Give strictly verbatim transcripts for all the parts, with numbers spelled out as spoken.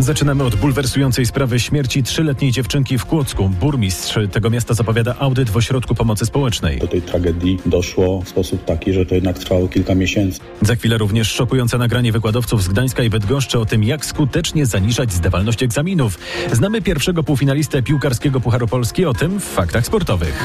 Zaczynamy od bulwersującej sprawy śmierci trzyletniej dziewczynki w Kłodzku. Burmistrz tego miasta zapowiada audyt w ośrodku pomocy społecznej. Do tej tragedii doszło w sposób taki, że to jednak trwało kilka miesięcy. Za chwilę również szokujące nagranie wykładowców z Gdańska i Bydgoszczy o tym, jak skutecznie zaniżać zdawalność egzaminów. Znamy pierwszego półfinalistę piłkarskiego Pucharu Polski, o tym w faktach sportowych.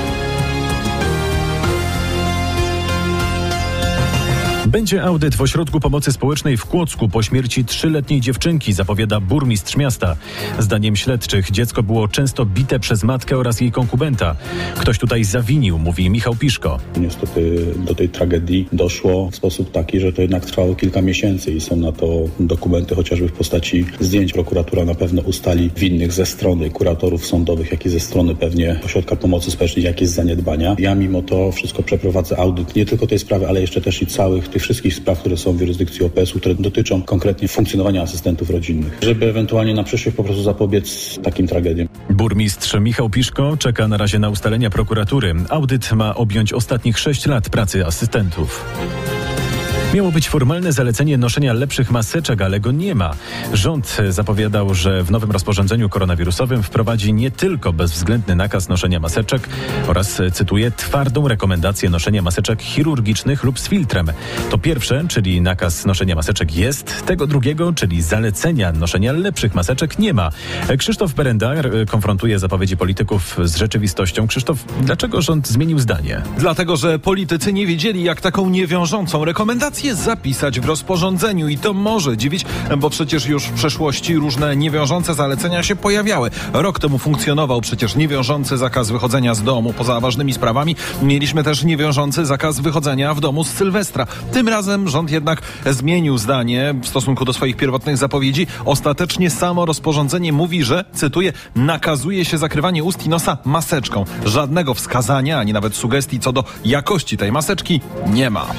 Będzie audyt w ośrodku pomocy społecznej w Kłodzku po śmierci trzyletniej dziewczynki, zapowiada burmistrz miasta. Zdaniem śledczych dziecko było często bite przez matkę oraz jej konkubenta. Ktoś tutaj zawinił, mówi Michał Piszko. Niestety do tej tragedii doszło w sposób taki, że to jednak trwało kilka miesięcy i są na to dokumenty chociażby w postaci zdjęć. Prokuratura na pewno ustali winnych ze strony kuratorów sądowych, jak i ze strony pewnie ośrodka pomocy społecznej jakieś zaniedbania. Ja mimo to wszystko przeprowadzę audyt nie tylko tej sprawy, ale jeszcze też i całych tych wszystkich spraw, które są w jurysdykcji O P S u, które dotyczą konkretnie funkcjonowania asystentów rodzinnych, żeby ewentualnie na przyszłość po prostu zapobiec takim tragediom. Burmistrz Michał Piszko czeka na razie na ustalenia prokuratury. Audyt ma objąć ostatnich sześć lat pracy asystentów. Miało być formalne zalecenie noszenia lepszych maseczek, ale go nie ma. Rząd zapowiadał, że w nowym rozporządzeniu koronawirusowym wprowadzi nie tylko bezwzględny nakaz noszenia maseczek oraz, cytuję, twardą rekomendację noszenia maseczek chirurgicznych lub z filtrem. To pierwsze, czyli nakaz noszenia maseczek jest, tego drugiego, czyli zalecenia noszenia lepszych maseczek nie ma. Krzysztof Berenda konfrontuje zapowiedzi polityków z rzeczywistością. Krzysztof, dlaczego rząd zmienił zdanie? Dlatego, że politycy nie wiedzieli, jak taką niewiążącą rekomendację zapisać w rozporządzeniu i to może dziwić, bo przecież już w przeszłości różne niewiążące zalecenia się pojawiały. Rok temu funkcjonował przecież niewiążący zakaz wychodzenia z domu poza ważnymi sprawami. Mieliśmy też niewiążący zakaz wychodzenia w domu z Sylwestra. Tym razem rząd jednak zmienił zdanie w stosunku do swoich pierwotnych zapowiedzi. Ostatecznie samo rozporządzenie mówi, że, cytuję, nakazuje się zakrywanie ust i nosa maseczką. Żadnego wskazania, ani nawet sugestii co do jakości tej maseczki nie ma.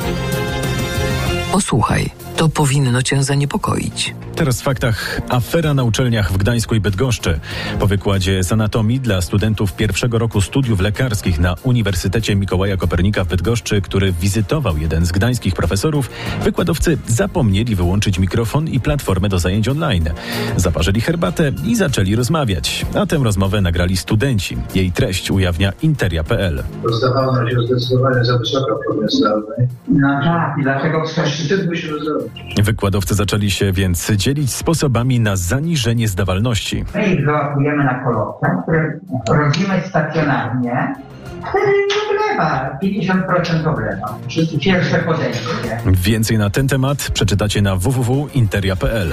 Posłuchaj, to powinno cię zaniepokoić. Teraz w faktach afera na uczelniach w Gdańsku i Bydgoszczy. Po wykładzie z anatomii dla studentów pierwszego roku studiów lekarskich na Uniwersytecie Mikołaja Kopernika w Bydgoszczy, który wizytował jeden z gdańskich profesorów, wykładowcy zapomnieli wyłączyć mikrofon i platformę do zajęć online. Zaparzyli herbatę i zaczęli rozmawiać. A tę rozmowę nagrali studenci. Jej treść ujawnia Interia kropka p l. Rozdawalność jest zdecydowanie za wysoka w formie zdalnej. No tak, i dlatego coś wstyd musimy zrobić. Wykładowcy zaczęli się więc dzielić sposobami na zaniżenie zdawalności. My ich wyłapujemy na kolokwium, które robimy stacjonarnie. Wtedy oblewa, pięćdziesiąt procent oblewa. Pierwsze podejście. Więcej na ten temat przeczytacie na w w w kropka interia kropka p l.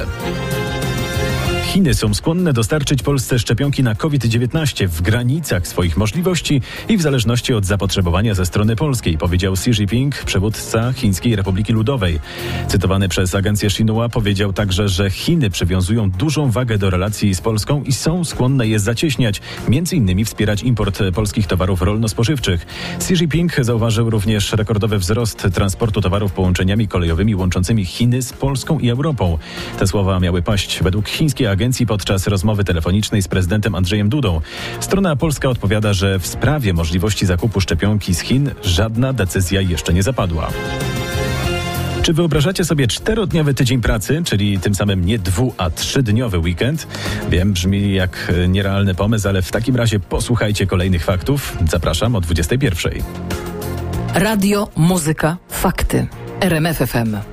Chiny są skłonne dostarczyć Polsce szczepionki na COVID dziewiętnaście w granicach swoich możliwości i w zależności od zapotrzebowania ze strony polskiej, powiedział Xi Jinping, przywódca Chińskiej Republiki Ludowej. Cytowany przez agencję Xinhua powiedział także, że Chiny przywiązują dużą wagę do relacji z Polską i są skłonne je zacieśniać, między innymi wspierać import polskich towarów rolno-spożywczych. Xi Jinping zauważył również rekordowy wzrost transportu towarów połączeniami kolejowymi łączącymi Chiny z Polską i Europą. Te słowa miały paść według chińskiej agencji podczas rozmowy telefonicznej z prezydentem Andrzejem Dudą. Strona polska odpowiada, że w sprawie możliwości zakupu szczepionki z Chin żadna decyzja jeszcze nie zapadła. Czy wyobrażacie sobie czterodniowy tydzień pracy, czyli tym samym nie dwu, a trzydniowy weekend? Wiem, brzmi jak nierealny pomysł, ale w takim razie posłuchajcie kolejnych faktów. Zapraszam o dwudziestej pierwszej. Radio, muzyka, fakty. R M F F M.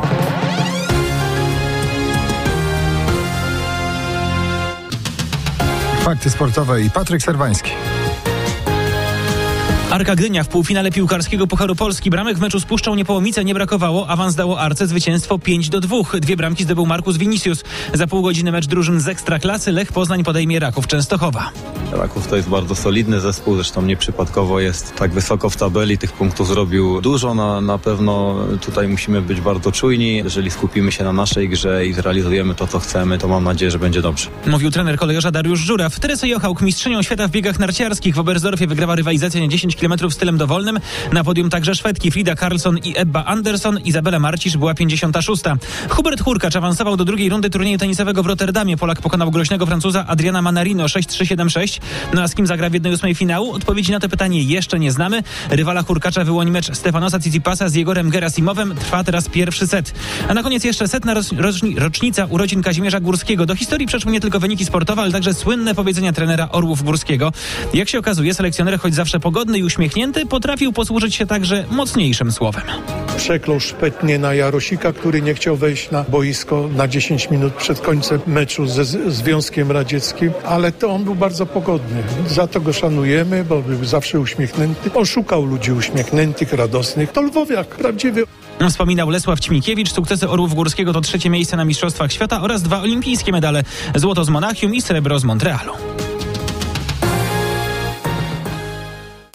Fakty sportowe i Patryk Serwański. Arka Gdynia w półfinale piłkarskiego Pucharu Polski. Bramek w meczu z Puszczą Niepołomice nie brakowało. Awans dało Arce zwycięstwo pięć do dwóch. Dwie bramki zdobył Marcus Vinicius. Za pół godziny mecz drużyn z Ekstraklasy. Lech Poznań podejmie Raków Częstochowa. Raków to jest bardzo solidny zespół, zresztą nieprzypadkowo jest tak wysoko w tabeli. Tych punktów zrobił dużo. Na, na pewno tutaj musimy być bardzo czujni. Jeżeli skupimy się na naszej grze i zrealizujemy to, co chcemy, to mam nadzieję, że będzie dobrze. Mówił trener kolejorza Dariusz Żuraw. Teresa Jochałk, mistrzynią świata w biegach narciarskich w Oberstdorfie, wygrała rywalizację na dziesięć kilometrów stylem dowolnym. Na podium także Szwedki Frida Karlsson i Ebba Andersson. Izabela Marcisz była pięćdziesiąta szósta. Hubert Hurkacz awansował do drugiej rundy turnieju tenisowego w Rotterdamie. Polak pokonał groźnego Francuza Adriana Manarino sześć trzy siedem sześć. No a z kim zagra w jednej ósmej finału? Odpowiedzi na to pytanie jeszcze nie znamy. Rywala Hurkacza wyłoni mecz Stefanosa Tsitsipasa z Jegorem Gerasimowem. Trwa teraz pierwszy set. A na koniec jeszcze setna roczni- rocznica urodzin Kazimierza Górskiego. Do historii przeszły nie tylko wyniki sportowe, ale także słynne powiedzenia trenera Orłów Górskiego. Jak się okazuje, selekcjoner, choć zawsze pogodny i uśmiechnięty, potrafił posłużyć się także mocniejszym słowem. Przeklął szpetnie na Jarosika, który nie chciał wejść na boisko na dziesięć minut przed końcem meczu ze Związkiem Radzieckim, ale to on był bardzo pogodny. Za to go szanujemy, bo był zawsze uśmiechnięty. Oszukał ludzi uśmiechniętych, radosnych. To lwowiak prawdziwy. Wspominał Lesław Ćmikiewicz. Sukcesy Orłów Górskiego to trzecie miejsce na Mistrzostwach Świata oraz dwa olimpijskie medale. Złoto z Monachium i srebro z Montrealu.